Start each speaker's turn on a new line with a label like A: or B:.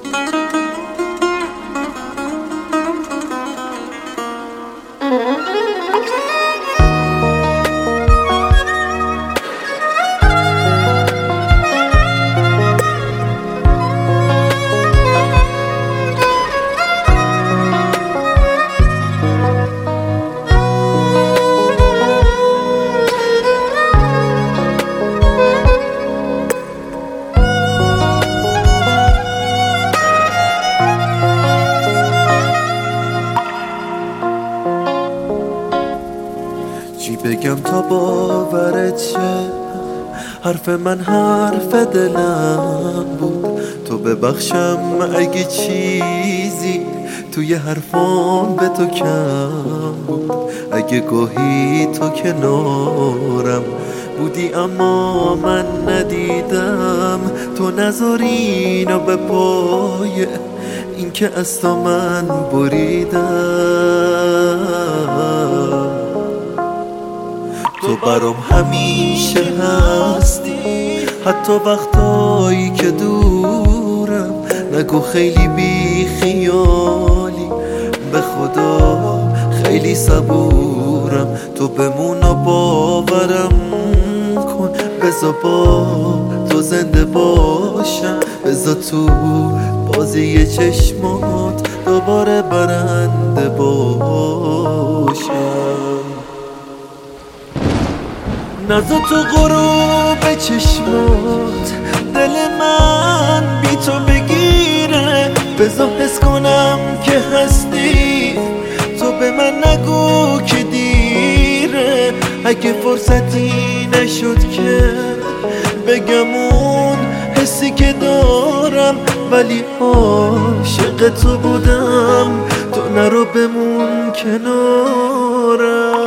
A: چی بگم تا باورت شه؟ حرف من حرف دلم بود. تو ببخشم اگه چیزی توی حرفام به تو کم بود. اگه گاهی تو کنارم بودی اما من ندیدم. تو نذاری اینو به پای این که از تو من بریدم. تو برام همیشه هستی، حتی وقتایی که دورم. نگو خیلی بی خیالی، به خدا خیلی صبورم. تو بمون و باورم کن، بذار با تو زنده باشم. بذار تو بازی چشمات دوباره برنده باشم. نزد تو غروب چشمات دل من بی تو بگیره. بذار حس کنم که هستی، تو به من نگو که دیره. اگه فرصتی نشد که بگم اون حسی که دارم، ولی عاشق تو بودم. تو نرو بمون کنارم.